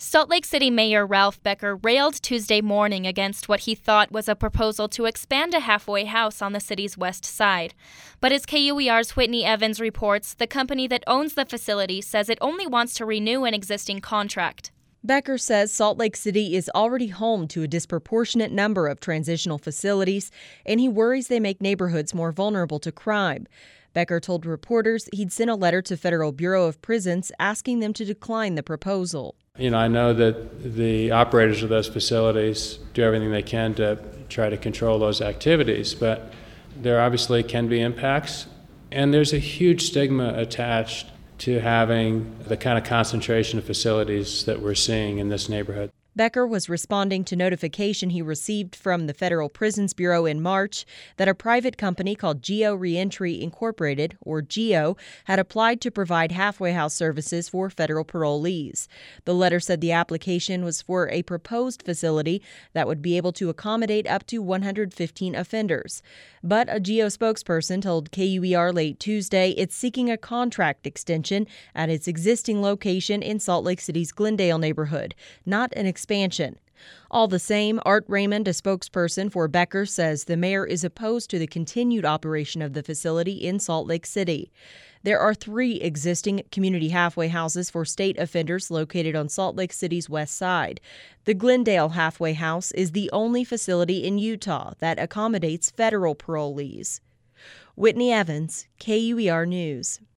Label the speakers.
Speaker 1: Salt Lake City Mayor Ralph Becker railed Tuesday morning against what he thought was a proposal to expand a halfway house on the city's west side. But as KUER's Whitney Evans reports, the company that owns the facility says it only wants to renew an existing contract.
Speaker 2: Becker says Salt Lake City is already home to a disproportionate number of transitional facilities, and he worries they make neighborhoods more vulnerable to crime. Becker told reporters he'd sent a letter to Federal Bureau of Prisons asking them to decline the proposal.
Speaker 3: I know that the operators of those facilities do everything they can to try to control those activities, but there obviously can be impacts, and there's a huge stigma attached to having the kind of concentration of facilities that we're seeing in this neighborhood.
Speaker 2: Becker was responding to notification he received from the Federal Prisons Bureau in March that a private company called Geo Reentry Incorporated, or GEO, had applied to provide halfway house services for federal parolees. The letter said the application was for a proposed facility that would be able to accommodate up to 115 offenders. But a GEO spokesperson told KUER late Tuesday it's seeking a contract extension at its existing location in Salt Lake City's Glendale neighborhood, not an expansion. All the same, Art Raymond, a spokesperson for Becker, says the mayor is opposed to the continued operation of the facility in Salt Lake City. There are 3 existing community halfway houses for state offenders located on Salt Lake City's west side. The Glendale Halfway House is the only facility in Utah that accommodates federal parolees. Whitney Evans, KUER News.